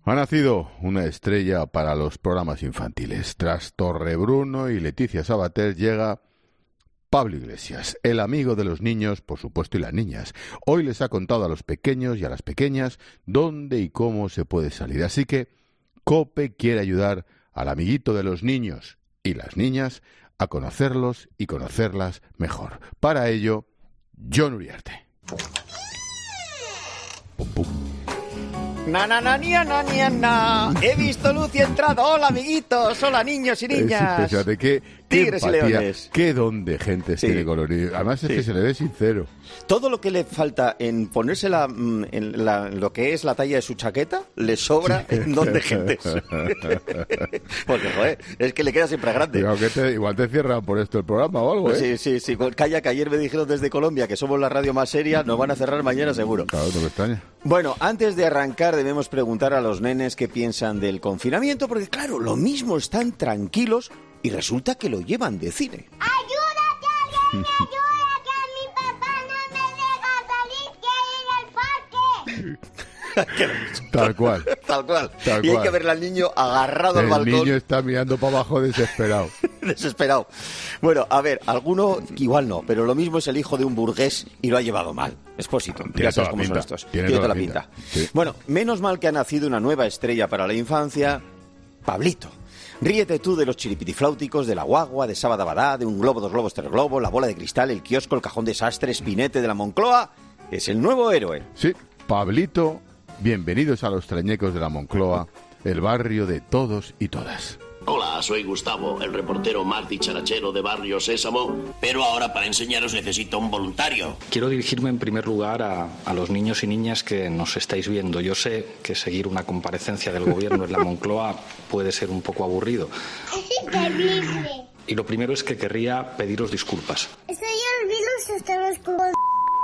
Ha nacido una estrella para los programas infantiles. Tras Torrebruno y Leticia Sabater llega Pablo Iglesias, el amigo de los niños, por supuesto, y las niñas. Hoy les ha contado a los pequeños y a las pequeñas dónde y cómo se puede salir. Así que COPE quiere ayudar al amiguito de los niños y las niñas a conocerlos y conocerlas mejor. Para ello, Jon Uriarte. Pum, pum. Na. He visto luz y he entrado. Hola, amiguitos. Hola, niños y niñas. Fíjate, qué Tigres empatía, y leones. qué don de gente tiene con los niños. Además es que se le ve sincero. Todo lo que le falta en ponerse lo que es la talla de su chaqueta, le sobra en don de gentes. Porque, joder, es que le queda siempre grande. Igual te cierran por esto el programa o algo, ¿eh? Sí. Calla, que ayer me dijeron desde Colombia que somos la radio más seria, nos van a cerrar mañana seguro. Claro, no me extraña. Bueno, antes de arrancar debemos preguntar a los nenes qué piensan del confinamiento, porque claro, lo mismo están tranquilos y resulta que lo llevan de cine. ¡Ayúdate, alguien me ayuda! ¡Que mi papá no me deja salir! ¡Que ir al parque! Tal cual. Tal cual. Y hay que verle al niño agarrado al balcón. El niño está mirando para abajo desesperado. Desesperado. Bueno, a ver, alguno igual no, pero lo mismo es el hijo de un burgués y lo ha llevado mal. Expósito. Ya sabes cómo son estos. Tiene toda la pinta. Sí. Bueno, menos mal que ha nacido una nueva estrella para la infancia, Pablito. Ríete tú de los chiripitifláuticos, de la guagua, de Sabadabadá, de un globo, dos globos, tres globos, la bola de cristal, el kiosco, el cajón desastre, Spinete de la Moncloa. Es el nuevo héroe. Sí, Pablito, bienvenidos a los Trañecos de la Moncloa, el barrio de todos y todas. Hola, soy Gustavo, el reportero más dicharachero de Barrio Sésamo, pero ahora para enseñaros necesito un voluntario. Quiero dirigirme en primer lugar a los niños y niñas que nos estáis viendo. Yo sé que seguir una comparecencia del gobierno en la Moncloa puede ser un poco aburrido. Es terrible. Y lo primero es que querría pediros disculpas. Soy el virus, estamos con los...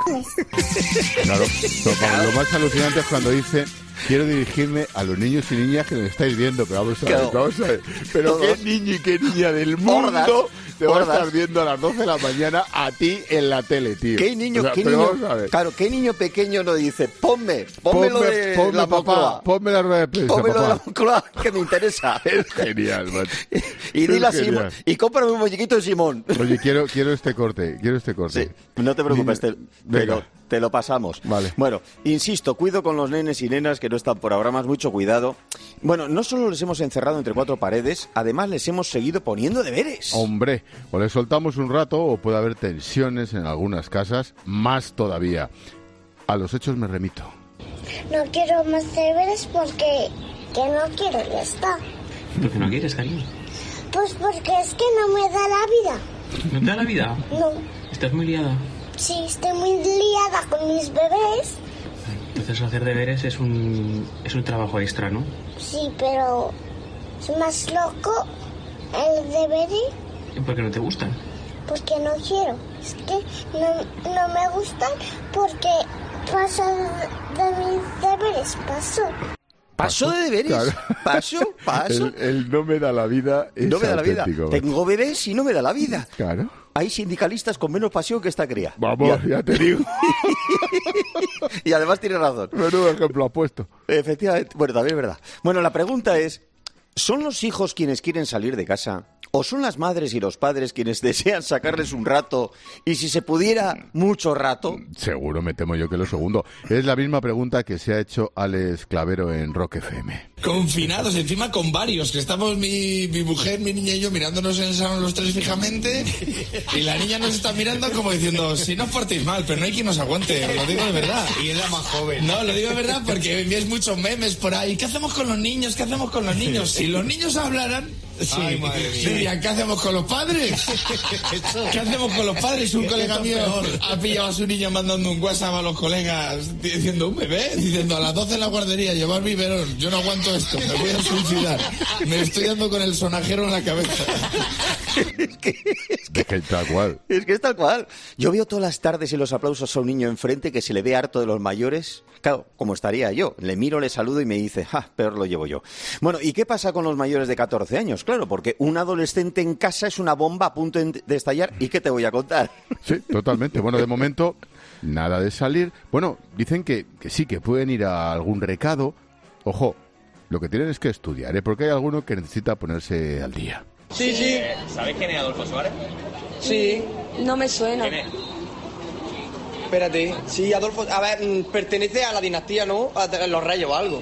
Claro, lo más alucinante es cuando dice: quiero dirigirme a los niños y niñas que nos estáis viendo. Pero vamos a ver. Pero Todos. qué niño y qué niña del mundo te va a Hordas. estar viendo a las 12 de la mañana a ti en la tele, tío. ¿Qué niño, O sea, qué pero niño, vamos a ver. claro, qué niño pequeño no dice, ponme lo de ponme, la papá, Moncloa, ponme la rueda de prensa, ponme lo de la papá. Moncloa, que me interesa. Es genial, macho. Y Es dile a genial. Simón, y cómprame un muñequito de Simón. Oye, quiero este corte. Sí, no te preocupes, Venga. te lo pasamos. Vale. Bueno, insisto, cuido con los nenes y nenas que no están por ahora, más mucho cuidado. Bueno, no solo les hemos encerrado entre cuatro paredes, además les hemos seguido poniendo deberes. Hombre, o les soltamos un rato o puede haber tensiones en algunas casas, más todavía. A los hechos me remito. No quiero más deberes porque que no quiero, ya está. ¿Por qué no quieres, cariño? Pues porque es que no me da la vida. ¿No te da la vida? No, ¿Estás muy liada? sí, estoy muy liada con mis bebés. Entonces hacer deberes es un trabajo extra, ¿no? Sí, pero es más loco el deber ¿Por qué no te gustan? porque no quiero. Es que no me gustan porque paso de mis deberes, paso. ¿Paso de deberes? Claro. ¿Paso? El no me da la vida es No me da la vida. auténtico. Tengo bebés y no me da la vida. Claro. Hay sindicalistas con menos pasión que esta cría. Vamos, ya te digo. Y además tiene razón. Menudo ejemplo ha puesto. Efectivamente. Bueno, también es verdad. Bueno, la pregunta es, ¿son los hijos quienes quieren salir de casa? ¿O son las madres y los padres quienes desean sacarles un rato? Y si se pudiera, mucho rato. Seguro, me temo yo que lo segundo. Es la misma pregunta que se ha hecho Alex Clavero en Rock FM. Confinados, encima con varios, que estamos mi mujer, mi niña y yo mirándonos en el salón los tres fijamente, y la niña nos está mirando como diciendo, si no os portéis mal, pero no hay quien nos aguante, os lo digo de verdad. Y es la más joven. No, lo digo de verdad porque enviáis muchos memes por ahí. ¿Qué hacemos con los niños? ¿Qué hacemos con los niños? Si los niños hablaran, sí, Ay, madre mía. dirían, ¿qué hacemos con los padres? ¿Qué hacemos con los padres? Un colega mío ha pillado a su niño mandando un WhatsApp a los colegas diciendo, un bebé, diciendo a las 12 en la guardería, llevar biberón, yo no aguanto esto, me voy a suicidar. Me estoy dando con el sonajero en la cabeza. Es que Tal cual. es que es tal cual. Yo veo todas las tardes y los aplausos a un niño enfrente que se le ve harto de los mayores. Claro, como estaría yo. Le miro, le saludo y me dice, peor lo llevo yo. Bueno, ¿y qué pasa con los mayores de 14 años? Claro, porque un adolescente en casa es una bomba a punto de estallar. ¿Y qué te voy a contar? Sí, totalmente. Bueno, de momento, nada de salir. Bueno, dicen que sí, que pueden ir a algún recado. Ojo, Lo que tienen es que estudiar, porque hay alguno que necesita ponerse al día. Sí. ¿Sabéis quién es Adolfo Suárez? Sí. No me suena. ¿Quién es? Espérate. Sí, Adolfo... A ver, pertenece a la dinastía, ¿no? A los reyes o algo.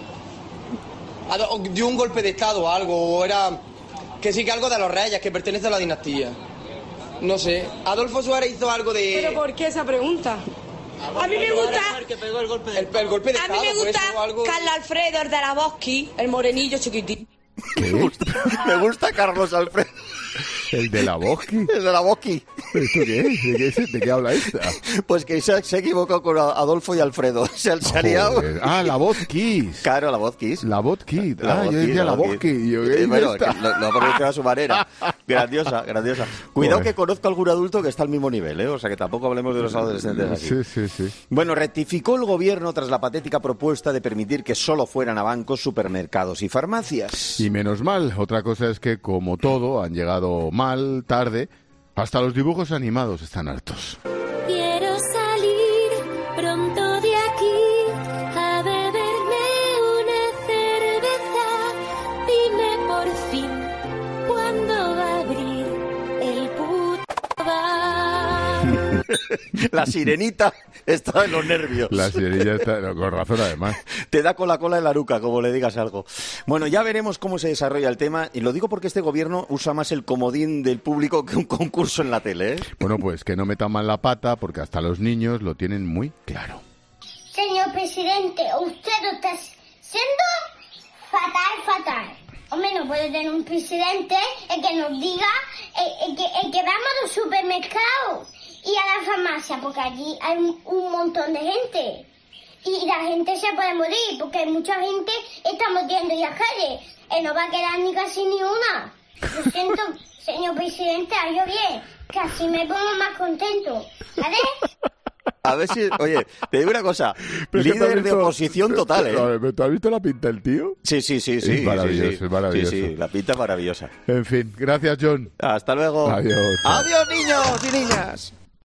Dio un golpe de estado o algo, o era... Que sí, que algo de los reyes, que pertenece a la dinastía. No sé. Adolfo Suárez hizo algo de... ¿Pero por qué esa pregunta? A mí me gusta... El golpe de estado. A mí me gusta Carlos Alfredo, el de la Boschi, el morenillo chiquitín. Me gusta Carlos Alfredo. ¿El de la Boschi? El de la Boschi. ¿Esto qué es? ¿De qué habla esta? Pues que se ha equivocado con Adolfo y Alfredo. Se ha liado. La Voz Kiss. Claro, la Voz Kiss. La Voz Kiss. Yo decía la Boschi. Bueno, lo ha pronunciado a su manera. Grandiosa. Cuidado que conozco a algún adulto que está al mismo nivel, ¿eh? O sea que tampoco hablemos de los adolescentes así. Sí. Bueno, rectificó el gobierno tras la patética propuesta de permitir que solo fueran a bancos, supermercados y farmacias. Y menos mal. Otra cosa es que, como todo, han llegado mal, tarde. Hasta los dibujos animados están hartos. Quiero salir pronto de aquí a beberme una cerveza. Dime por fin cuándo va a abrir el puto bar. La sirenita está en los nervios. La sirenita está, con razón además. Te da con la cola en la nuca, como le digas algo. Bueno, ya veremos cómo se desarrolla el tema. Y lo digo porque este gobierno usa más el comodín del público que un concurso en la tele, ¿eh? Bueno, pues que no metan mal la pata, porque hasta los niños lo tienen muy claro. Señor presidente, usted lo está siendo fatal. Hombre, no puede tener un presidente el que nos diga el que vamos a los supermercados y a la farmacia, porque allí hay un montón de gente. Y la gente se puede morir, porque hay mucha gente está muriendo en las calles. No va a quedar ni casi ni una. Lo siento, señor presidente, hago bien, que así me pongo más contento. ¿Vale? A ver si... Oye, te digo una cosa. Líder de oposición total, ¿eh? ¿Tú has visto la pinta del tío? Sí. Es maravilloso, es maravilloso. Sí, la pinta es maravillosa. En fin, gracias, John. Hasta luego. Adiós. Adiós, niños y niñas.